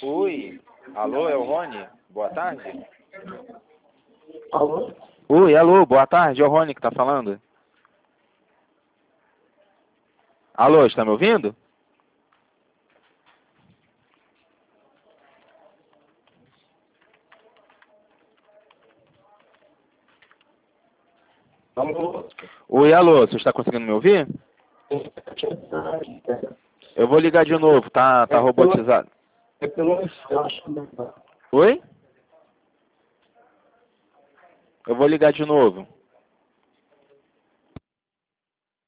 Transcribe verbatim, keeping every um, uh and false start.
Oi. Alô, é o Rony? Boa tarde. Alô? Oi, alô, boa tarde. É o Rony que tá falando. Alô, está me ouvindo? Alô? Oi, alô, você está conseguindo me ouvir? Eu vou ligar de novo, tá, tá É pelo, robotizado. é pelo Wi-Fi, eu acho que não dá. Oi? Eu vou ligar de novo.